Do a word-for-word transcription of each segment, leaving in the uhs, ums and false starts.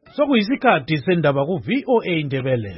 Sokuyisikhathi sendaba ku V O A Indebele.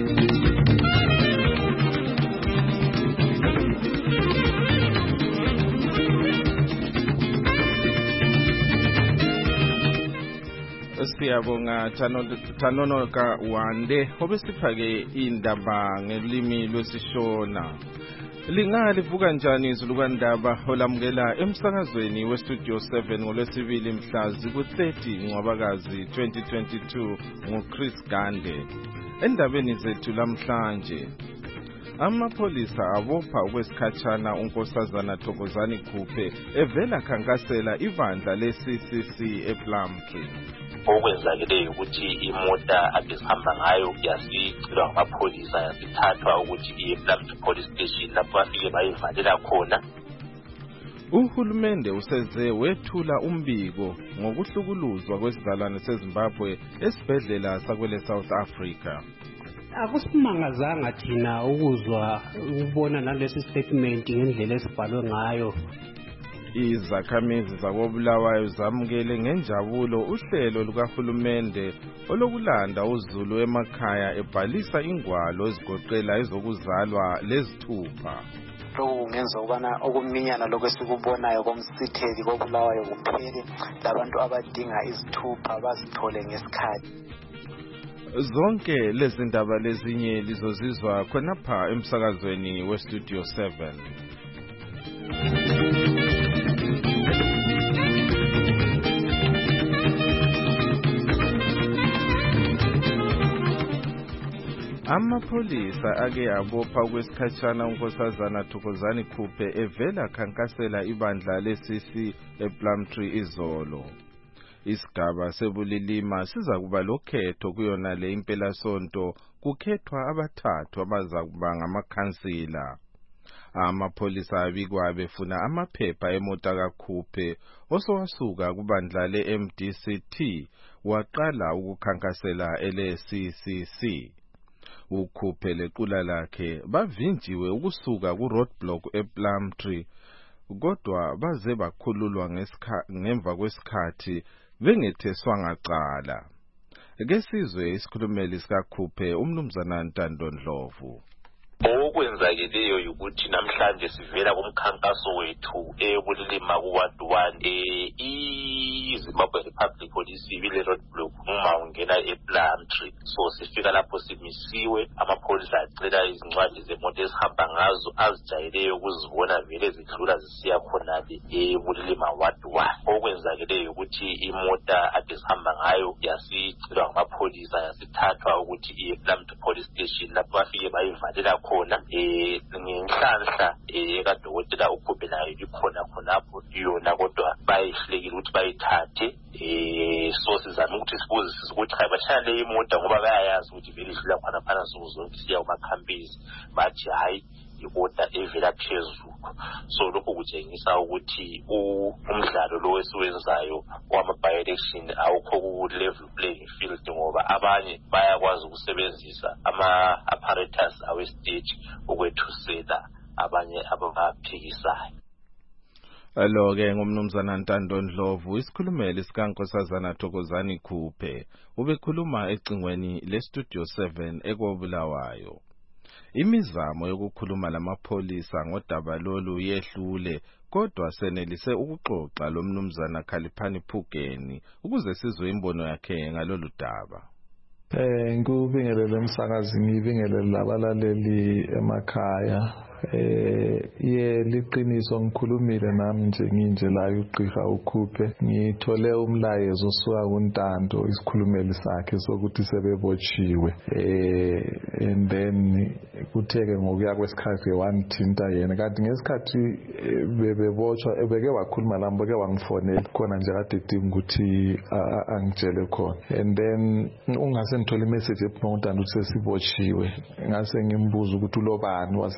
Siyabonga Thanonoka Wande obesiphake indaba ngelimi lwesishona. Lingalivuka njani izulu kandaba olamukela emsakazweni we Studio seven ngolwesibili mhla ziku-thirty Ncwabakazi twenty twenty-two nguChris Gande. Endabeni zethu lamhlanje, amapholisa abopha okwesikhatshana unkosazana Thokozani Khuphe evela khankasela ibandla le-C C C ePlumtree. Okwenzakeleyo ukuthi imota abesihamba ngayo yasicilwa ngamapholisa yasithathwa ukuthi iye ePlumtree Police Station lapho bafike bayivalela khona. Uhulumende useze wethula umbiko ngokuhlukuluzwa kwesidalwane seZimbabwe esibhedlela sakwele South Africa. Akusimangazanga thina ukuzwa ukubona nalesi statement ngendlela esibhalwe ngayo. Izakhamizi zakoBulawayo zamukele ngenjabulo uhlelo lukahulumende olokulanda uZulu emakhaya ebhalisa ingwalo ezigoqela ezokuzalwa lezithupha. Kungenza ukubana okuminyana lokwesikubonayo komsitheli koBulawayo kuphele labantu abadinga izithupha bazithole ngesikhathi. Zonke lezi ndaba lezinye lizozizwa khonapha emsakazweni we Studio seven. Amapholisa ake abopha kwesikhatshana unkosazana Thokozani Khuphe evela khankasela ibandla le-C C ePlumtree izolo. Isigaba sebulilima siza kuba lokhetho kuyona le impelasonto kukhethwa abathathu abazakuba ngamakhansila. Amapholisa abikwa befuna amaphepha emota kaKhuphe osowasuka kubandla le-M D C T waqala ukukhankasela ele-C C C. Ukhuphe lequla lakhe bavinjiwe ukusuka ku roadblock ePlumtree kodwa baze bakhululwa ngemva kwesikhathi bengetheswanga cala. Kesizwe isikhulumeli sikaKhuphe umnumzana Ntando Ndlovu. Okwenzakeleyo ukuthi namhlanje sivela kumkhankaso wethu ebulilima kuward one iZimbabwe Republic Police ibile roadblock uma ungena ePlumtree. So sifika lapho simisiwe, amapholisa acela izincwadi zemoto ezihamba ngazo azijayeleyo ukuzibona vele zidlula zisiya khonale ebulilima ward one. Okwenzakeleyo ukuthi imota abesihamba ngayo yasicilwa ngamapholisa yasithathwa ukuthi iye ePlumtree Police Station lapho bafike bayivalela khona eh ngenhlanhla eh kadokotela uKhuphe nayo ikhona khonapho yona kodwa bayihlekile ukuthi bayithathe. Eh so sizama ukuthi sibuze ukuthi hayi bashaya le imoto ngoba bayayazi ukuthi vele idlula khona phana zonke siya kumakhampisi bathi hayi imoto evela phezulu. So lokho kutshengisa ukuthi umdlalo lo wesiwenzayo wama by election awukho ku level playing field ngoba abanye bayakwazi ukusebenzisa ama apparatus awe stage ukwethusela abanye abangaphikisayo. Alo-ke ngumnumzana Ntando Ndlovu, isikhulumeli sikankosazana Thokozani Khuphe ubekhuluma ecingweni le Studio seven ekoBulawayo. Imizamo yokukhuluma lamapholisa ngodaba lolu yehlule kodwa senelise ukuxoxa lo mnumzana Khaliphani Phugeni ukuze sizwe imbono yakhe ngalolu daba. Eh ngubingelele emsakazini, ngibingelele labalaleli emakhaya. Eh ye liqiniso ngikhulumile nami nje nginje la uGqirha uKhuphe ngithole umlayezo osuka kuNtando isikhulumeli sakhe sokuthi sebebotshiwe. Eh and then kutheke ngokuya kwesikhathi wangithinta yena kanti ngesikhathi bebebotshwa ebeke wakhuluma lami beke wangifonela khona nje kade edinga ukuthi angitshele khona. And then ungase ngithola imessage ephuma uNtando ukuthi sesibotshiwe ngase ngimbuza ukuthi ulobani wase confirm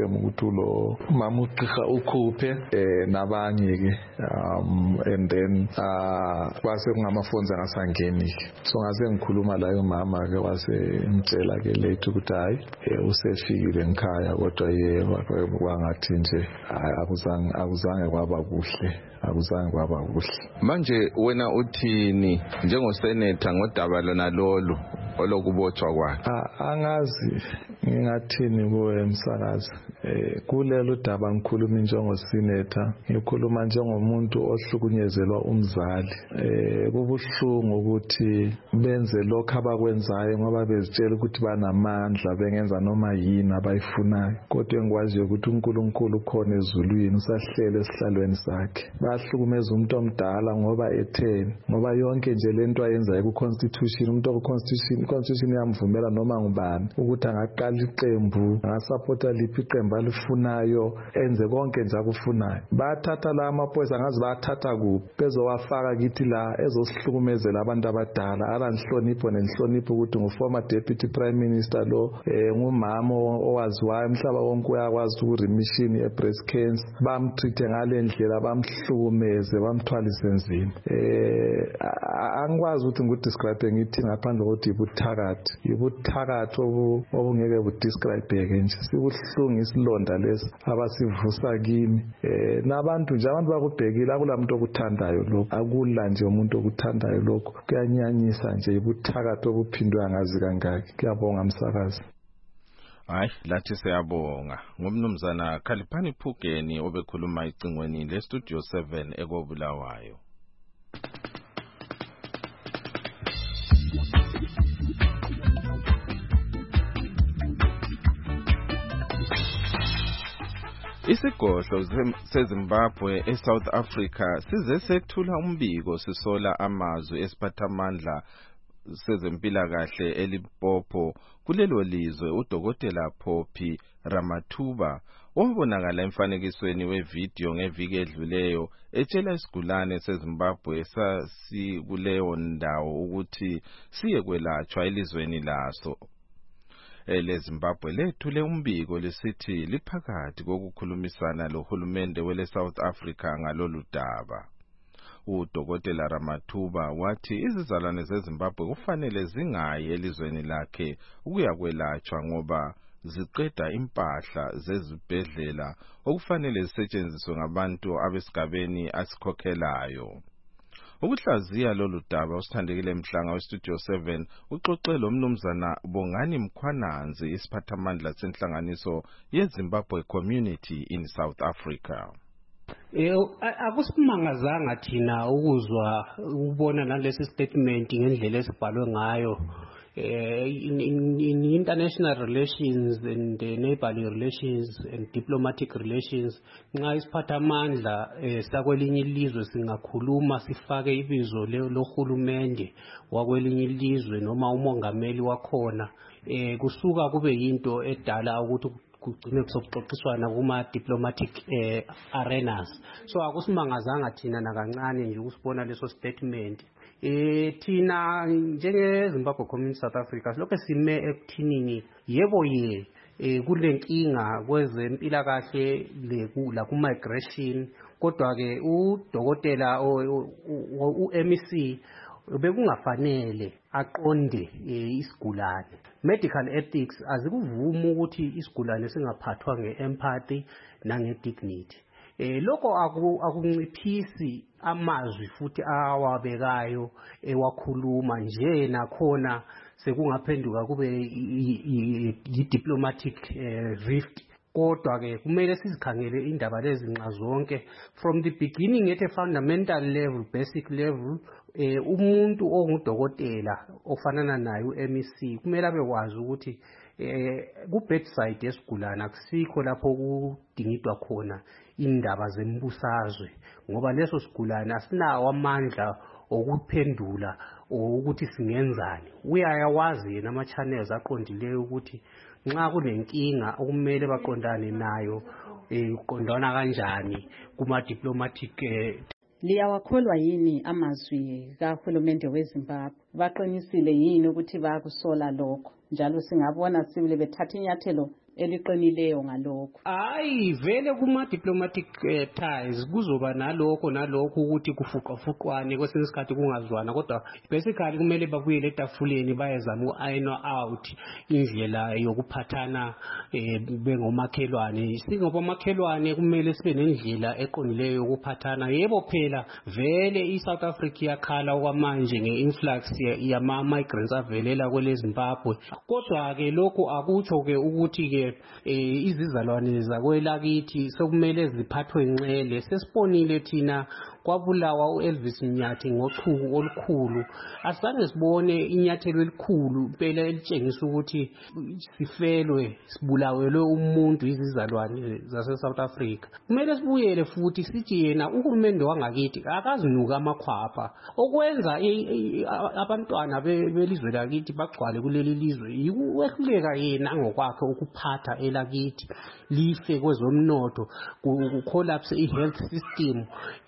system ukuthi lo mama ugqirha ukhuphe eh nabanye ke um and then uh kwase kungamafonts angasangeni so ngase ngikhuluma la umama ke wase ngitshela ke lethu ukuthi hayi usefikile ngikhaya kodwa yebo kwangathi nje akuzange akuzange kwaba kuhle akuzange kwaba kuhle. Manje wena uthini njengosenator ngodaba lona lolu olokubotshwa kwakhe? Angazi ngingathini kuwe msakazi eh kulelo daba ngikhuluma njengosenator ngikhuluma njengomuntu ohlukunyezelwa umzali eh kubuhlungu ukuthi benze lokho abakwenzayo ngoba bezitshela ukuthi banamandla bengenza noma yini abayifunayo kodwa engikwazi ukuthi uNkulunkulu ukhona ezulwini usahlele esihlalweni sakhe bahlukumeza umuntu omdala ngoba etheni ngoba yonke nje lento ayenza ku constitution umuntu ku constitution constitution yamvumela noma ngubani ukuthi angaqala iqembu angasupporta liphi iqembu alifunayo enze konke nje akufunayo bathatha la amaphoyisa ngazi bathatha kuphi bezowafaka kithi la ezosihlukumezela abantu abadala alanhlonipho nenhlonipho ukuthi nguformer deputy prime minister lo eh ngumama owaziwayo umhlaba wonke uyakwazi ukuremission ye breast cancer bamtreat ngale ndlela bamhlukumeze bamthwalise nzima eh angikwazi ukuthi ngudescribe ngithi ngaphandle kokuthi ibuthakathi ibuthakathi obungeke budescribe ke nje sibuhlungu isilonda lesi abasivusa kimi eh nabantu nje abantu bakubhekile akulamuntu okuthandayo lokho akula nje umuntu okuthandayo lokho kuyanyanyisa nje ibuthakathi obuphindwe angazi kangaki kuyabonga msakazi. Hayi lathi siyabonga ngumnumzana Khaliphani Phugeni obekhuluma icingweni le Studio seven ekobulawayo. Isigodlo seZimbabwe eSouth Africa size sethula umbiko sisola amazwi esiphathamandla sezempilakahle eLimpopo kulelo lizwe uDokotela Phophi Ramathuba obonakala emfanekisweni wevideo ngeviki edluleyo etshela isigulane seZimbabwe sasikuleyo ndawo ukuthi siye kwelatshwa elizweni laso. eleZimbabwe lethule umbiko lesithi liphakathi kokukhulumisana lohulumende wele South Africa ngalolu daba. uDokotela Ramathuba wathi izizalwane zeZimbabwe kufanele zingayi elizweni lakhe ukuyakwelatshwa ngoba ziqeda impahla zezibhedlela okufanele zisetshenziswe ngabantu abesigabeni asikhokhelayo. Ukuhlaziya lolu daba usithandekile Mhlanga weStudio seven uxoxele umnumzana Bongani Mkhwananzi isiphathamandla senhlanganiso yeZimbabwe Community in South Africa. Eh akusimangazanga thina ukuzwa ukubona nalesi statement ngendlela esibhalwe ngayo eh in, in, in international relations and uh, neighborly relations and diplomatic relations nxa isiphathamandla eh, sakwelinye ilizwe singakhuluma sifake ibizo lohulumende wakwelinye ilizwe noma umongameli wakhona eh kusuka kube yinto edala ukuthi kugcine kusokuxoxiswana kuma diplomatic eh, arenas so akusimangazanga thina nakancane nje ukusibona leso statement eh thina njenge Zimbabwe Community South Africa lokho sime ekuthinini yebo ye eh kulenkinga kwezempilakahle lekula ku migration kodwa ke uDokotela uM C bekungafanele aqonde isigulane. Medical ethics azikuvuma ukuthi isigulane singaphathwa ngeempathy nangedignity. Eh lokho akunciphisi amazwi futhi awabekayo ewakhuluma nje nakhona sekungaphenduka kube i-diplomatic rift. Kodwa ke kumele sizikhangele indaba lezi nxa zonke from the beginning at a fundamental level, basic level. Eh umuntu ongudokotela ofanana naye uM C kumele abekwazi ukuthi eh ku bedside yesigulana akusikho lapho kudingidwa khona indaba zembusazwe ngoba leso sigulana asinawo amandla okuphendula ukuthi singenzani. Uyayawazi yena ama channels aqondileyo ukuthi nxa kunenkinga okumele baqondane nayo eh uqondana kanjani kuma diplomatic eh, Liyawakholwa yini amazwi kahulumende weZimbabwe? Baqinisile yini ukuthi bayakusola lokho? Njalo singabona sibile bethatha inyathelo eliqinileyo ngalokho? Hayi vele kuma diplomatic uh, ties kuzoba nalokho nalokho ukuthi kufuqwafuqwane kwesinye isikhathi kungazwana, kodwa basically kumele babuyele etafuleni bayezama uku-iron out indlela yokuphathana eh, bengomakhelwane. Singobomakhelwane kumele sibe nendlela eqonileyo yokuphathana. Yebo phela vele iSouth Africa iyakhala okwamanje nge-influx yama-migrants avelela kwele Zimbabwe, kodwa ke lokho akutsho ke ukuthi ke eh, izizalwane zakwelakithi sokumele ziphathwe nqele. Sesibonile thina kwabulawa uElvis Nyathi ngochuku olukhulu, asange sibone inyathelo elikhulu phela elitshengisa ukuthi sifelwe sibulawelwe umuntu izizalwane zase South Africa. Kumele sibuyele futhi sithi yena uhulumende wangakithi akazinuka amakhwapha okwenza abantwana belizwe lakithi bagcwale kuleli lizwe yikwehluleka yena ngokwakhe ukuphatha elakithi life kwezomnotho, ku-collapse i-health system,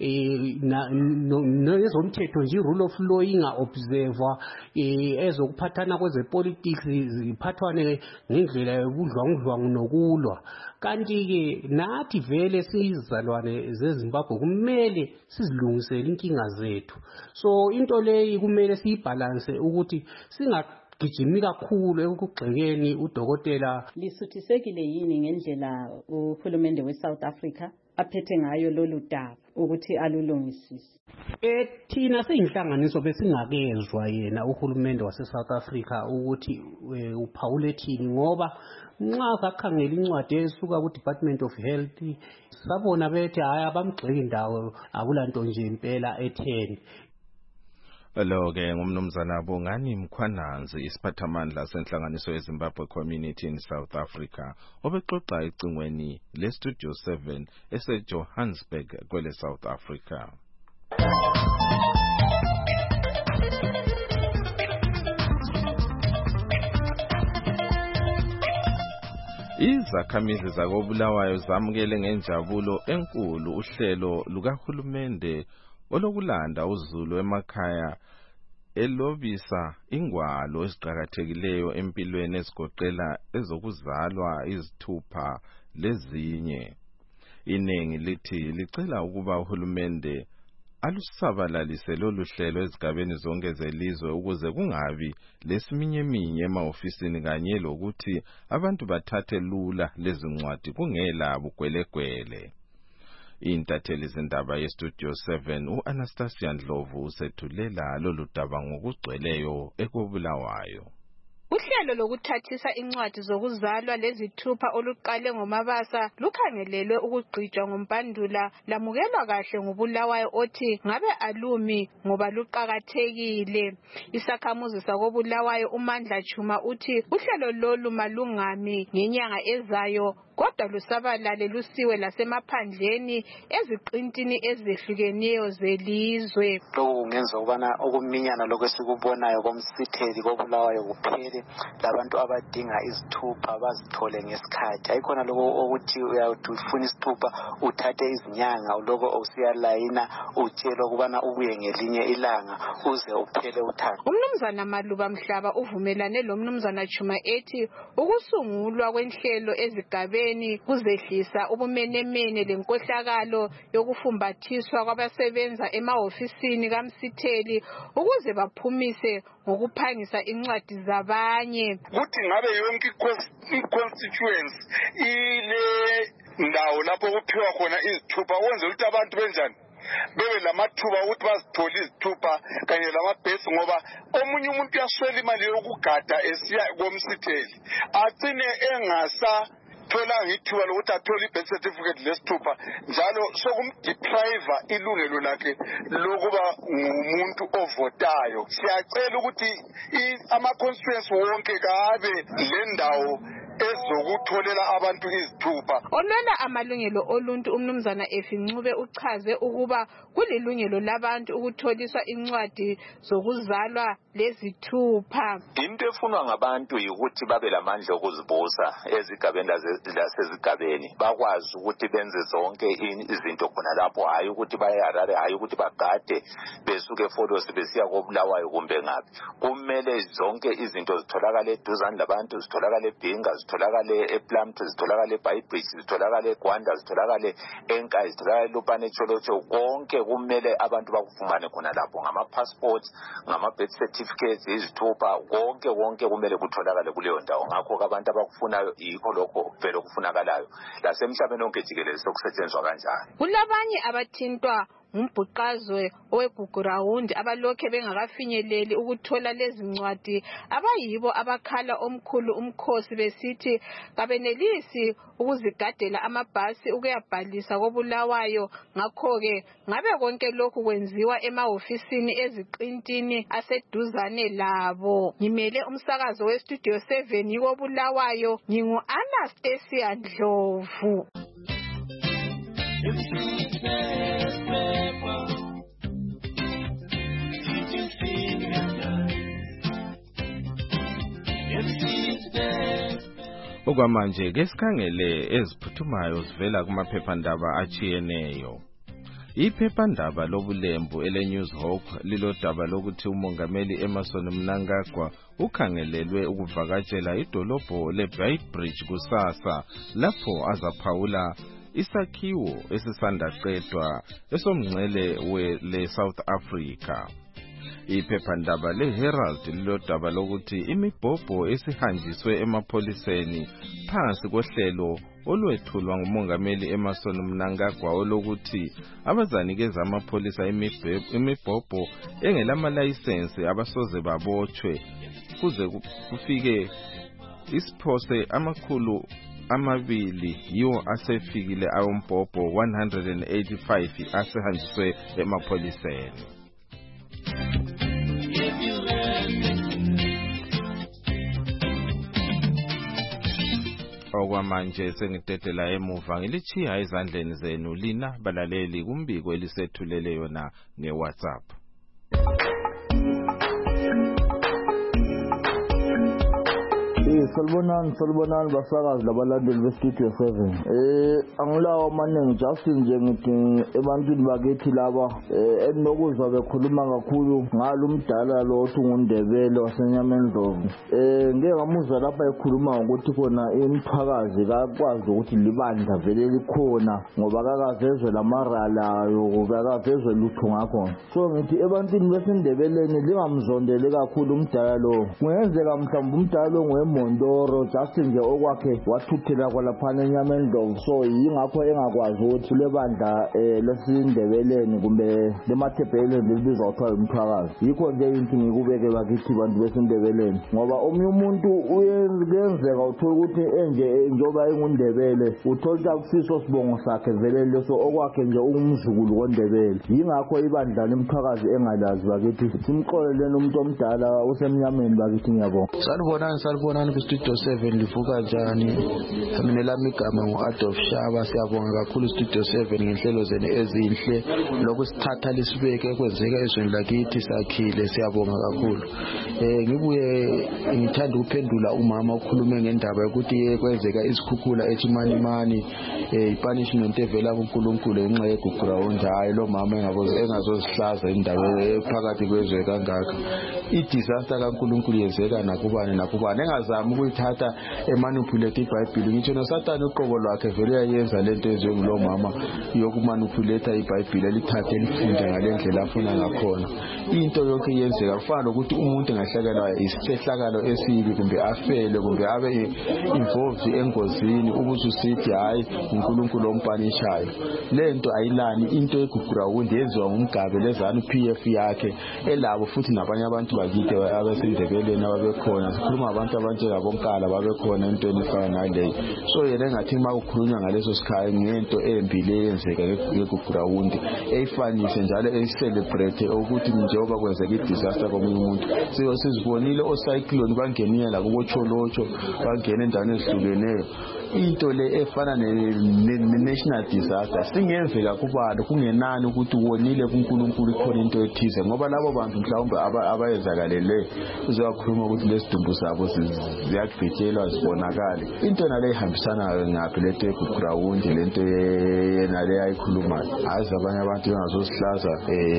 nezomthetho nje rule of law inga-observwa, ezokuphathana kwezepolitics ziphathwane ngendlela yobudlwangudlwangu nokulwa. Kanti-ke nathi vele siyizalwane zeZimbabwe kumele sizilungisele inkinga zethu. So into leyi kumele siyibhalanse ukuthi singa gijimi kakhulu ekugxekeni udokotela. Lisuthisekile yini ngendlela uhulumende weSouth Africa aphethe ngayo lolu daba ukuthi alulungisise? Eh thina siyinhlanganiso besingakezwa yena uhulumende waseSouth Africa ukuthi uphawule thini, ngoba nxa sakhangela incwadi esuka ku-Department of Health sabona bethi hayi abamgxeki indawo akulanto nje impela etheni. Lo-ke ngumnumzana Bongani Mkhwananzi, isiphathamandla senhlanganiso yeZimbabwe Community in South Africa, obexoxa ecingweni le-Studio seven ese-Johannesburg kwele South Africa. Izakhamizi zakobulawayo zamukele ngenjabulo enkulu uhlelo lukahulumende olokulanda uzulu emakhaya elobisa ingwalo eziqhakathekileyo empilweni ezigoqela ezokuzalwa, izithupha lezinye. Iningi lithi licela ukuba uhulumende alusabalalise lolu hlelo ezigabeni zonke zelizwe ukuze kungabi lesiminyeminya ema-ofisini kanye lokuthi abantu bathathe lula lezi ncwadi kungela bugwelegwele. Intatheli zindaba yeStudio seven u-Anastasia Ndlovu usethulela lolu daba ngokugcweleyo ekobulawayo. Uhlelo lokuthathisa incwadi zokuzalwa lezithupha oluqale ngoMabasa lukhangelelwe ukugqitshwa ngombandula lamukelwa kahle ngobulawayo othi ngabe alumi ngoba luqakathekile. Isakhamuzi sakobulawayo uMandla Chuma uthi uhlelo lolu malungami ngenyanga ezayo kodwa lusabalale lusiwe lasemaphandleni eziqintini ezehlukeneyo zelizwe. Kungenza ukubana okuminyana lokho esikubonayo komsitheli kobulawayo kuphele, labantu abadinga izithupha bazithole ngesikhathi. Ayikhona lokho ukuthi uyawuthi ufuna isithupha uthathe izinyanga lokho usiyalayina utshela ukubana ubuye ngelinye ilanga uze uphele uthathe. Umnumzana Maluba Mhlaba uvumelane lo mnumzana Chuma ethi ukusungulwa kwenhlelo ezigabeni kuzehlisa ubumenemene lenkohlakalo yokufumbathiswa kwabasebenza ema-ofisini kamsitheli ukuze baphumise ngokuphangisa incwadi zabanye. Kuthi ngabe yonke i-constituency ile ndawo lapho kuphiwa khona izithupha wenze ukuthi abantu benjani bebe lamathuba ukuthi bazithole izithupha kanye lamabhesi, ngoba omunye umuntu uyaswela imali yokugada esiya komsitheli agcine engasa thola ngithuba lokuthi athole i-birth certificate lesithupha, njalo sokumdepriva ilungelo lakhe lokuba ngumuntu ovotayo. Siyacela ukuthi ama-constituency wonke kabe le ndawo ezokutholela abantu izithupha. Olwela amalungelo oluntu umnumzana Efincube uchaze ukuba kulilungelo labantu ukutholiswa incwadi zokuzalwa lezithupha. Into efunwa ngabantu ukuthi babe lamandla okuzibusa ezigabeni lasezigabeni, bakwazi ukuthi benze zonke izinto khona lapho, hayi ukuthi bayaharare, hayi ukuthi bagade besuke Folos besiya kobulawayo kumbe ngaphi. Kumele zonke izinto zitholakale eduzane labantu, zitholakale eBhinga, zitholakale ePlumtree, zitholakale eBhayibhisi, zitholakale eGwanda, zitholakale eNkayi, zitholakale eLupane Cholocho. Konke kumele abantu bakufumane khona lapho, ngama-passports, ngama-birth certificates, izithupha, konke konke kumele kutholakale kuleyo ndawo. Ngakho abantu abakufunayo yikho lokho vele okufunakalayo, lasemhlabeni onke jikelele sokusetshenzwa kanjani. Kulabanye abathintwa umbhuqazwe oweGugurawundi abalokhe bengakafinyeleli ukuthola lezi ncwadi, abayibo abakhala omkhulu umkhosi besithi kabenelisi ukuzigadela amabhasi ukuyabhalisa koBulawayo. Ngakho-ke ngabe konke lokhu kwenziwa emahofisini eziqintini aseduzane labo. Ngimele umsakazo weStudio seven koBulawayo, ngingu-Anastasia Ndlovu. Okwamanje ke sikhangele eziphuthumayo zivela kumaphephandaba achiyeneyo. Iphephandaba lobulembu ele-News Hope lilodaba lokuthi umongameli Emmerson Mnangagwa ukhangelelwe ukuvakatshela idolobho leBeitbridge kusasa, lapho azaphawula isakhiwo esisanda qedwa esomngcele we South Africa. Iphephandaba leHerald lilodaba lokuthi imibhobho esihanjiswe emapholiseni phansi kohlelo olwethulwa ngumongameli Emmerson Mnangagwa olokuthi abazanikeza amapholisa imibhobho engelamalayisensi abasoze babotshwe kuze kufike isiphose amakhulu amabili yiwo asefikile awombhobho one hundred eighty-five asehanjiswe emapholiseni. Okwamanje sengidedela emuva ngilichiya ezandleni zenu lina balaleli kumbiko elisethulele yona ngeWhatsApp. Salibonani salibonani basakazi labalandeli beStudio seven. Eh angilawa amaningi just nje ngithi ebantwini bakithi laba enokuzwa bekhuluma kakhulu ngalo umdala lo othi ungundebele waseNyamendlovu. Eh ngeke ngamuzwa lapha ekhuluma ukuthi khona imphakazi kakwazi ukuthi libandla vele likhona ngoba kakavezwe lamarala yokakavezwe lutho ngakho. So ngithi ebantwini besindebeleni lingamzondele kakhulu umdala lo. Kungenzeka mhlawumbe umdala lo Mondoro just nje okwakhe wathuthela kwalaphana eNyamendlovu, so yingakho engakwazi ukuthi lebandla lesindebeleni kumbe lemathebheleni libizwa kuthiwa umthwakazi. Yikho nje into ngikubeke bakithi bantu besindebeleni ngoba omunye umuntu uyenzeka uthola ukuthi enje njoba engundebele uthola ukusiso sibongo sakhe vele leso okwakhe nje umzukulu kondebele. Yingakho ibandla lemthwakazi engalazi bakithi simxoleleni umuntu omdala usemnyameni bakithi. Ngiyabonga. Sanibonani sanibonani kuStudio seven livuka njani? Mina lami igama ngu-Adolf Shaba. Siyabonga kakhulu Studio seven ngenhlelo zenu ezinhle lokusithatha lisibeke kwenzeka ezweni lakithi sakhile. Siyabonga kakhulu. Eh ngibuye ngithanda ukuphendula umama okhulume ngendaba yokuthi kwenzeka isikhukhula eChimanimani, eh ipunishment evela kuNkulunkulu enxa yeGugurawundi. Hayi lo mama engaboze engazosihlaza indaba ephakathi kwezwe kangaka. I-disaster kaNkulunkulu yenzeka nakubani nakubani, engazami ukuyithatha emanipulate iBhayibheli. Ngitsho noSathane uqobo lwakhe vele uyayenza lento ezwe ngulo mama yokumanipulate iBhayibheli, elithathe lifunde ngalendlela afuna ngakhona. Into yonke iyenzeka kufana nokuthi umuntu engahlakelwa isihlakalo esibi kumbe afele kumbe abe involved engozini ukuthi usithi hayi uNkulunkulu ompanishayo. Lento ayilani into yeGugurawundi yenziwa ngumgabe lezana uP F yakhe elabo futhi nabanye abantu bakithi abasindebeleni ababekhona. Sikhuluma abantu abanjengabonkala babekhona entweni efana naleyo. So yena engathi uma ukukhulunywa ngaleso sikhaya ngento embi leyenzeka ngeGugurawundi eyifanise njalo eyicelebrate ukuthi njengoba kwenzeka i-disaster komunye umuntu. Siyo sizibonile ocyclone bangeniyela kubo Cholocho, bangena endaweni ezihlukeneyo. into le efana ne-national disaster singenzeka kubani kungenani ukuthi wonile kuNkulunkulu ikhona into ethize ngoba labo bantu mhlawumbe abayenzakalelwe uzokhuluma ukuthi lesidumbu sabo ziyagqitshelwa zibonakale into nale ihambisana ngaphi lento eGugurawundi lento nale ayikhulumayo azi abanye abantu bengazosihlaza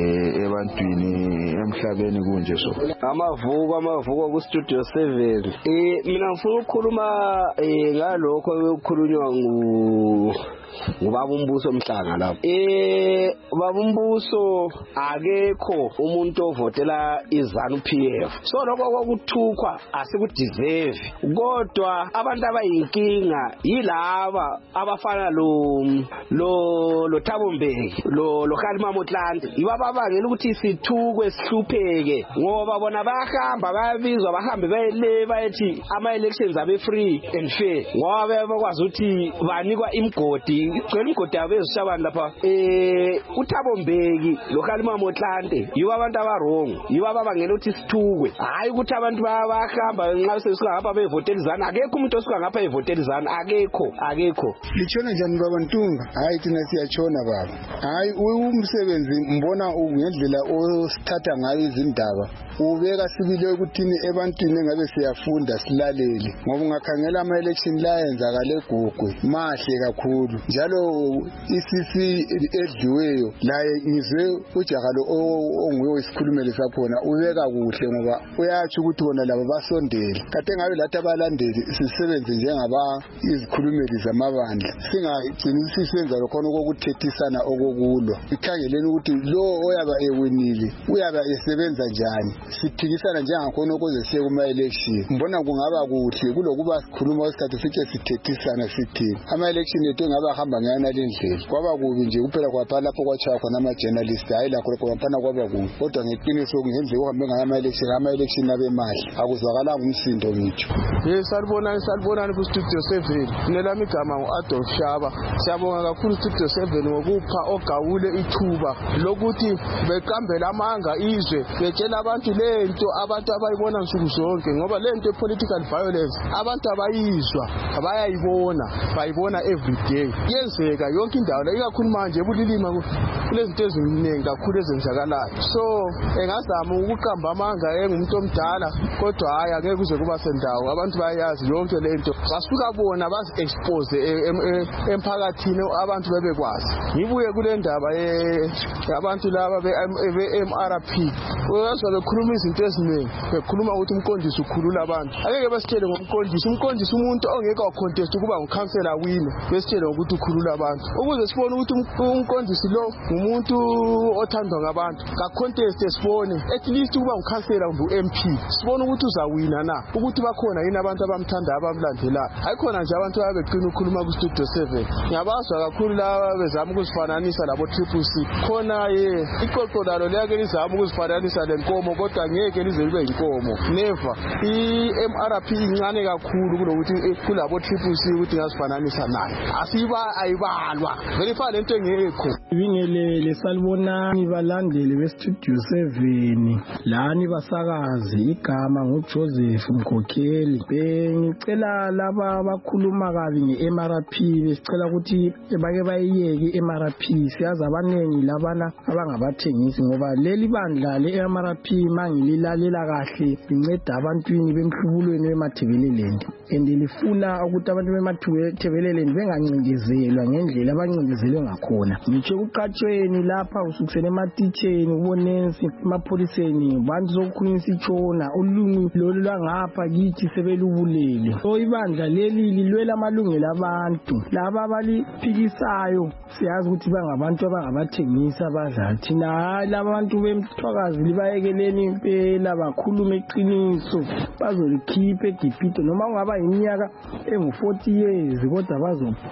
ebantwini emhlabeni kunje so amavuko amavuko ku Studio seven eh mina ngifuna ukukhuluma ngalokho okukhulunywa ngu ngubaba uMbuso Mhlanga lapho eh baba uMbuso akekho umuntu ovotela iZANU P F so lokho kokuthukwa asikudeserve kodwa abantu abayinkinga yilaba abafana lo lo lo Thabo Mbeki lo lo Khalima Motlanthe ibaba bangela ukuthi sithukwe sihlupheke ngoba bona bayahamba bayabizwa bahambe bayele bayethi ama elections abe free and fair ngoba bakwazi ukuthi banikwa imgodi icela imgodi abezishabani lapha eh uThabo Mbeki lo Khalima Motlanthe yibo abantu abarong yibo abangela ukuthi sithukwe hayi ukuthi abantu bayahamba nxa sesingapha bevotela iZANU akekho umuntu osuka ngapha evotela iZANU akekho akekho lichona njani baba Ntunga hayi thina siyachona baba hayi umsebenzi mbona ngendlela osithatha ngayo izindaba ubeka sibile ukuthini ebantwini ngabe siyafunda silaleli ngoba ungakhangela ama election la yenzakale egugwe mahle kakhulu njalo isisi edliweyo la ngizwe ujakalo onguye wesikhulumeli sakhona ubeka kuhle ngoba uyathi ukuthi bona laba basondele kade ngabe lathi abalandeli sisebenze njengaba izikhulumeli zamabandla singagcini sisenza lokho okukuthethisana okokulo ikhangeleni ukuthi lo oyaba ewinile uyaba esebenza njani siphikisana njengakhona ukuze siye kuma election mbona kungaba kuhle kulokuba sikhuluma isikhathi sike sithethisana sithini ama election ethu ngaba hamba ngayona lendlela kwaba kubi nje kuphela kwapha lapho kwachaya khona ama journalists hayi lakho kwaphana kwaba kubi kodwa ngeqiniso kungenze uhambe ngaya ama election ama election abe mahle akuzwakala umsindo ngitsho yes salibona salibona ku Studio seven nelami igama uAdolf Shaba siyabonga kakhulu Studio seven ngokupha ogawule ithuba lokuthi beqambela amanga izwe betshela abantu lento abantu abayibona nsuku zonke ngoba lento political violence abantu abayizwa abayayibona bayibona every day yenzeka yonke indawo la ikakhulu manje ebulilima kulezinto eziningi kakhulu ezenzakalayo so engazama ukuqamba amanga engumuntu omdala kodwa hayi angeke kuze kuba sendawo abantu bayazi yonke lento basuka bona bazi expose emphakathini abantu bebekwazi ngibuye kule ndaba yabantu laba be M R P uyazwa bekhuluma izinto eziningi bekhuluma ukuthi umqondisi ukhulula abantu akeke besitshele ngomqondisi umqondisi umuntu ongeke wacontest ukuba ngukhansela wina besitshele ukuthi ukhulula abantu ukuze sibone ukuthi umqondisi lo umuntu othandwa ngabantu ka contest sibone at least ukuba ngukhansela kumbe uM P sibone ukuthi uzawina na ukuthi bakhona yini abantu abamthanda abamlandelayo hayikhona nje abantu abeqina ukukhuluma ku Studio seven ngiyabazwa kakhulu laba bezama ukuzifananisa labo Triple C khona ye iqoqo lalo liyake lizama ukuzifananisa lenkomo kodwa ngeke lize libe inkomo never i-M R P incane kakhulu kulokuthi kulabo Triple C ukuthi ngazifananisa nayo asiba ayibalwa verify lento engekho ibingelele salibonani balandeli be Studio seven lani basakazi igama nguJoseph Mkhokheli bengicela laba abakhuluma kabi nge-M R P besicela ukuthi bake bayiyeke i-M R P siyazi abanengi labana abangabathengisi ngoba leli bandla le-M R P mangililalela kahle linceda abantwini bemhlubulweni bemathebeleleni and lifuna ukuthi abantu bemathebeleleni bengancindezelwa ngendlela abancindezelwe ngakhona ngitsho kuqatshweni lapha usukusela ematitsheni ubonensi emapholiseni bantu sokukhulunywa itshona ulungu lolu langapha kithi sebelubulele so ibandla leli lilwela amalungelo abantu laba abaliphikisayo siyazi ukuthi bangabantu abangabathengisa abadlali thina hayi laba bantu bemthwakazi libayekeleni impela bakhulume iqiniso bazolikhipha egibhito noma kungaba iminyaka engu forty years kodwa bazophuma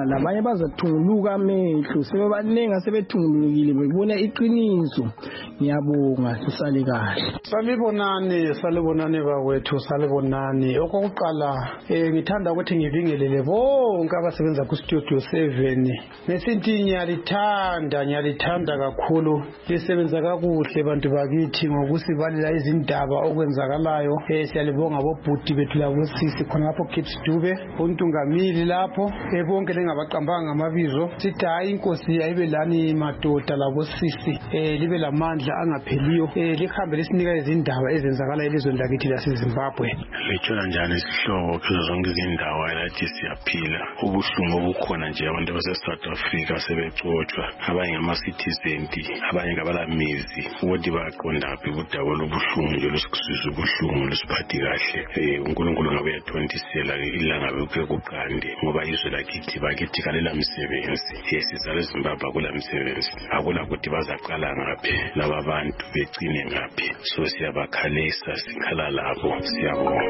ngoba labanye bazathunguluka amehlo sebebaningi sebethungulukile bebona iqiniso. Ngiyabonga usale kahle. Salibonani salibonani bawethu salibonani. Okokuqala eh ngithanda ukuthi ngibingelele bonke abasebenza ku Studio seven. Ngesinti nyalithanda nyalithanda kakhulu. Lisebenza kakuhle bantu bakithi ngokusibalela izindaba okwenzakalayo. Eh siyalibonga bobhuti bethu labo sisi khona lapho Kids Dube uNtungamili lapho ebonke lengabaqambanga ngamabizo. Sithi hayi inkosi ayibe lani madoda labo sisi eh libe lamandla angapheliyo eh likhambe lisinika izindaba ezenzakala elizweni lakithi laseZimbabwe. Lechona njani isihlobo kuzo zonke izindawo lathi siyaphila. Ubuhlungu obukhona nje abantu base South Africa sebecotshwa abanye ngama citizens abanye ngabalamizi ukuthi baqondaphi udaba lobuhlungu nje lesikusizwe ubuhlungu lesiphathi kahle. Eh uNkulunkulu ngabe yathontisela ilanga bekhe kuqande ngoba izwe lakithi bakithi kalela msebenzi. Yesizala eZimbabwe kula msebenzi. Akula ukuthi bazaqala ngaphi laba bantu begcine ngaphi. So siyabakhalisa sikhala labo siyabonga.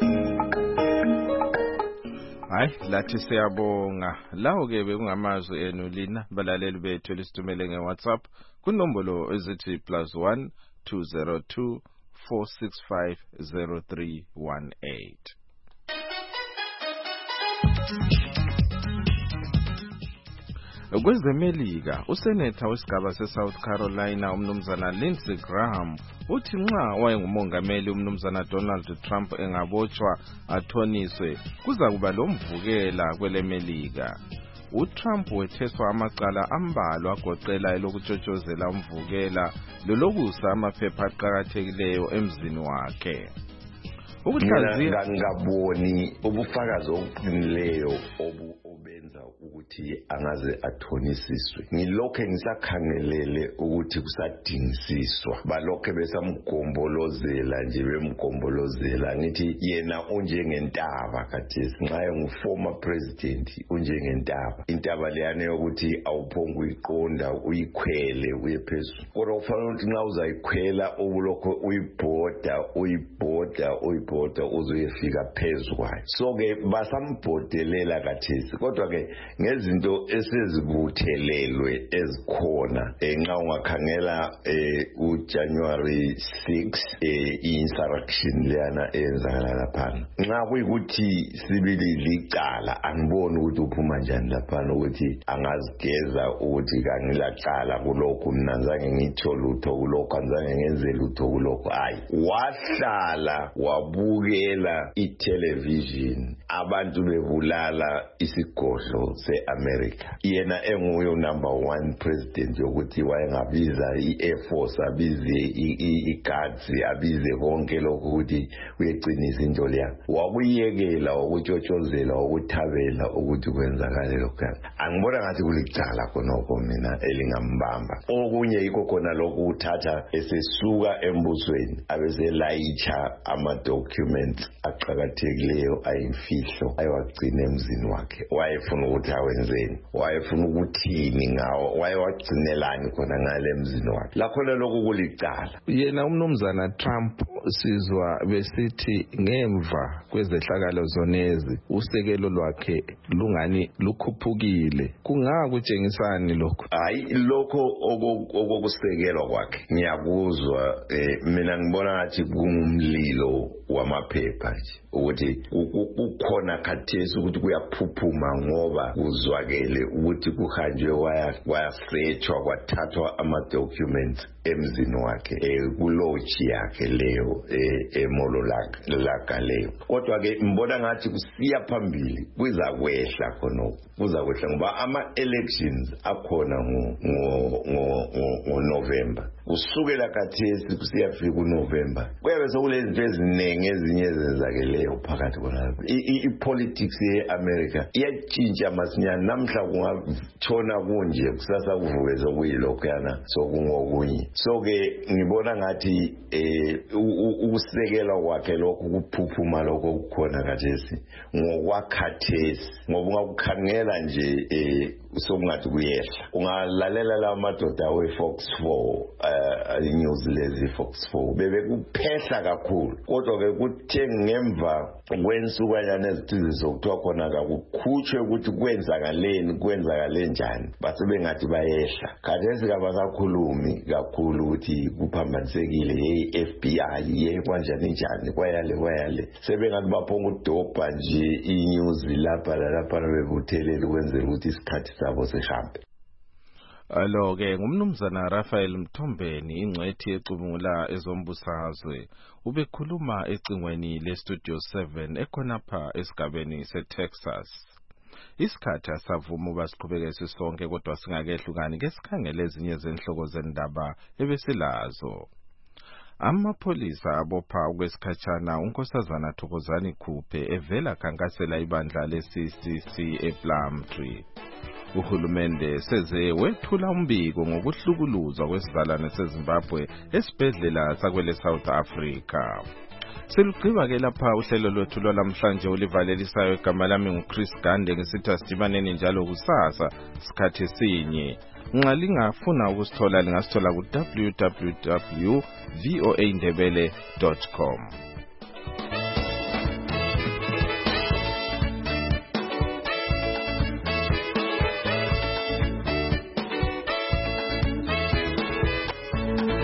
Hayi lathi siyabonga. Lawo ke bekungamazwi enu lina balaleli bethu elisithumele ngeWhatsApp kunombolo ezithi plus one two zero two four six five zero three one eight. Kwezemelika usenetha wesigaba seSouth Carolina umnumzana Lindsey Graham uthi nxa wayengumongameli umnumzana Donald Trump engabotshwa athoniswe kuza kuba lomvukela kwelemelika. uTrump wetheswa amacala ambalwa agoqela elokutshotshozela umvukela lolokusa amaphepha aqhakathekileyo emzini wakhe. Ukuhlaziya ngaboni ubufakazi obuqinileyo obu obenza ukuthi angaze athonisiswe. Ngilokho ngisakhangelele ukuthi kusadingisiswa balokho besamgombolozela nje bemgombolozela ngithi yena unjengentaba kathesi nxa enguformer president unjengentaba intaba leyane yokuthi awuphonga uyiqonda uyikhwele uye phezulu kodwa kufanele ukuthi nxa uzayikhwela ubulokho uyibhoda uyibhoda uyibhoda uzoyefika phezulu kwayo. So ke basambhodelela kathesi kodwa ke ngezinto esezibuthelelwe ezikhona nxa ungakhangela uJanuary sixth i-insurrection leyana eyenzakala lapha nxa kuyikuthi sibili licala angiboni ukuthi uphuma njani lapha ukuthi angazigeza ukuthi kangilacala kulokho mina ngizange ngitho lutho kulokho ngizange ngenze lutho kulokho hayi wahlala wabukela i-television abantu bebulala isigodlo se-America yena enguye number one president yokuthi wayengabiza i-Air Force abize i-guards abize konke lokho ukuthi uyeqinisa into leya wakuyekela ukutshotshozela ukuthabela ukuthi kwenzakale lokho angibona ngathi kulicala khonokho mina elingambamba okunye yikho khona lokho uthatha esesuka embusweni abese layitsha ama documents aqhakathekileyo ayimfihlo ayewagcina emzini wakhe wayefuna ukuthi awenzeni wayefuna ukuthini ngawo wayewagcinelani khona ngale emzini wakhe lakhona lokho kulicala. Yena umnumzana Trump sizwa besithi ngemva kwezehlakalo zonezi usekelo lwakhe lungani lukhuphukile kungakutshengisani lokho? Hayi lokho okokusekelwa kwakhe ngiyakuzwa mina ngibona ngathi kungumlilo wamaphepha nje ukuthi ukukhona khathesi ukuthi kuyaphuphuma ngoba kuzwakele ukuthi kuhanjwe waya wayasethwa kwathathwa ama documents emzini wakhe kuloji yakhe leyo emolo lakhe leyo kodwa ke mbona ngathi kusiya phambili kuza kwehla khonokho kuza kwehla ngoba ama elections akhona ngo ngo ngo November usukela khathesi kusiyafika uNovember kuyabe sokulezinto eziningi ezinye ezenzakeleyo phakathi khonapho i-politics ye-America iyatshintsha masinyane namhla kungatshona kunje kusasa kuvuke sokuyilokho yana sokungokunye so ke ngibona ngathi ukusekela kwakhe lokho kuphuphuma lokho kukhona khathesi ngokwakhathesi ngoba ungakukhangela nje sokungathi kuyehla ungalalela la madoda we Fox four news lezi Fox four bebekuphehla kakhulu kodwa ke kuthe ngemva kwensukanyana ezithize zokuthiwa khona kakukhutshwe ukuthi kwenzakaleni kwenzakale njani base bengathi bayehla khathesi kabasakhulumi kakhulu ukuthi kuphambanisekile hey F B I ye kwanjani njani kwayale kwayale sebengathi baphonga udobha nje inews lapha lapha bebuthelele ukwenzela ukuthi isikhathi sabo seshambe. Alo ke ngumnumzana Raphael Mthombeni ingcwethi ecubungula ezombusazwe ubekhuluma ecingweni le Studio seven ekhonapha esigabeni seTexas. Isikhathi asavuma ubasiqhubeke sisonke kodwa singakehlukani ke sikhangele ezinye zenhloko zendaba ebesilazo. Amapholisa abopha ukwesikhatshana unkosazana Thokozani Khuphe evela khankasela ibandla le-C C C ePlumtree. Uhulumende seze wethula umbiko ngokuhlukuluzwa kwesizalwane seZimbabwe esibhedlela sakwele South Africa. Silugqiba ke lapha uhlelo lwethu lwalamhlanje ulivalelisayo igama lami nguChris Gande ngisithi asidibaneni njalo kusasa sikhathi sinye. Nxa lingafuna ukusithola lingasithola ku w w w dot v o a ndebele dot com.